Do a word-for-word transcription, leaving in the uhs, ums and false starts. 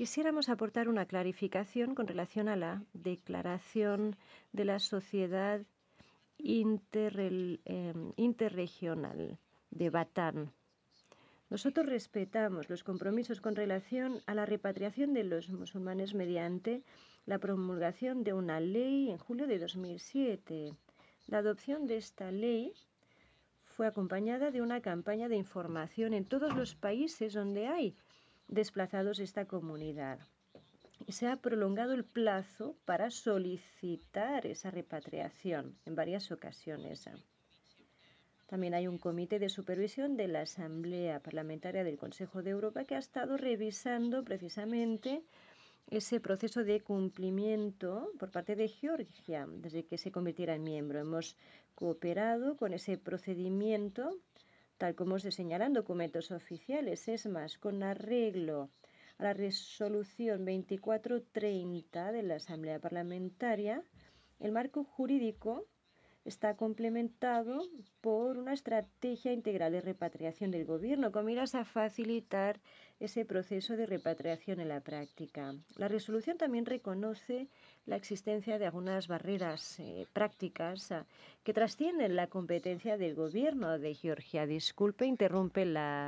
Quisiéramos aportar una clarificación con relación a la declaración de la Sociedad Interrel- eh, Interregional de Batán. Nosotros respetamos los compromisos con relación a la repatriación de los musulmanes mediante la promulgación de una ley en julio de dos mil siete. La adopción de esta ley fue acompañada de una campaña de información en todos los países donde hay desplazados de esta comunidad. Y se ha prolongado el plazo para solicitar esa repatriación en varias ocasiones. También hay un comité de supervisión de la Asamblea Parlamentaria del Consejo de Europa que ha estado revisando precisamente ese proceso de cumplimiento por parte de Georgia desde que se convirtiera en miembro. Hemos cooperado con ese procedimiento tal como se señalan documentos oficiales. Es más, con arreglo a la resolución veinticuatro treinta de la Asamblea Parlamentaria, el marco jurídico está complementado por una estrategia integral de repatriación del Gobierno con miras a facilitar ese proceso de repatriación en la práctica. La resolución también reconoce la existencia de algunas barreras eh, prácticas eh, que trascienden la competencia del Gobierno de Georgia. Disculpe, interrumpe la